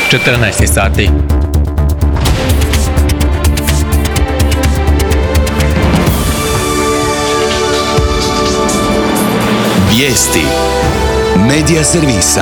14 sati. Vijesti Medija servisa.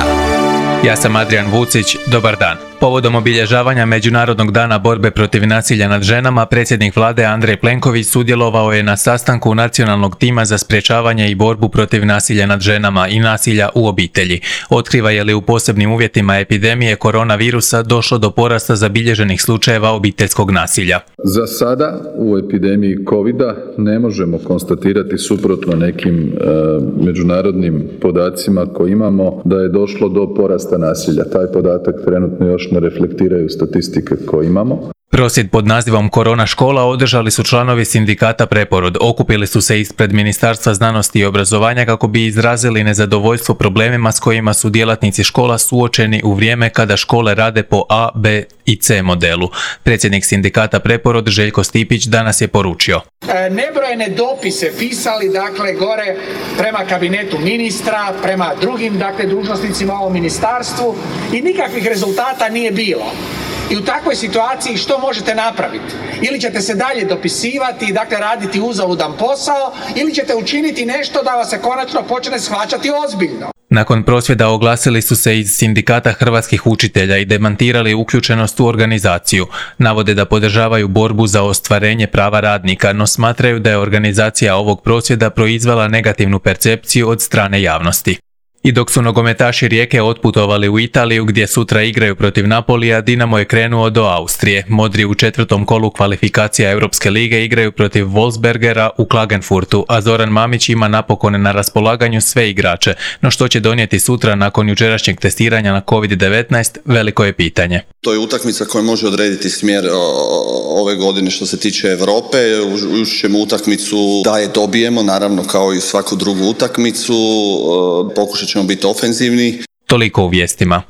Ja sam Adrian Vucić, dobar dan. Povodom obilježavanja Međunarodnog dana borbe protiv nasilja nad ženama, predsjednik vlade Andrej Plenković sudjelovao je na sastanku Nacionalnog tima za sprječavanje i borbu protiv nasilja nad ženama i nasilja u obitelji. Otkriva je li u posebnim uvjetima epidemije koronavirusa došlo do porasta zabilježenih slučajeva obiteljskog nasilja. Za sada u epidemiji covida ne možemo konstatirati suprotno nekim međunarodnim podacima koje imamo da je došlo do porasta nasilja. Taj podatak trenutno još ne reflektiraju statistike koje imamo. Prosvjed pod nazivom Korona škola održali su članovi sindikata Preporod. Okupili su se ispred Ministarstva znanosti i obrazovanja kako bi izrazili nezadovoljstvo problemima s kojima su djelatnici škola suočeni u vrijeme kada škole rade po A, B i C modelu. Predsjednik sindikata Preporod Željko Stipić danas je poručio: Nebrojene dopise pisali gore prema kabinetu ministra, prema drugim dužnosnicima u ovom ministarstvu i nikakvih rezultata nije bilo. I u takvoj situaciji što možete napraviti? Ili ćete se dalje dopisivati, raditi uzaludan posao, ili ćete učiniti nešto da vas se konačno počne shvaćati ozbiljno. Nakon prosvjeda oglasili su se iz sindikata hrvatskih učitelja i demantirali uključenost u organizaciju. Navode da podržavaju borbu za ostvarenje prava radnika, no smatraju da je organizacija ovog prosvjeda proizvela negativnu percepciju od strane javnosti. I dok su nogometaši Rijeke otputovali u Italiju gdje sutra igraju protiv Napolija, Dinamo je krenuo do Austrije. Modri u 4. kolu kvalifikacija Europske lige igraju protiv Wolfsbergera u Klagenfurtu, a Zoran Mamić ima napokon na raspolaganju sve igrače. No što će donijeti sutra nakon jučerašnjeg testiranja na COVID-19, veliko je pitanje. To je utakmica koja može odrediti smjer ove godine što se tiče Europe. Ući ćemo utakmicu da je dobijemo, naravno kao i svaku drugu utakmicu. Pokušat ćemo biti ofenzivni. Toliko u vijestima.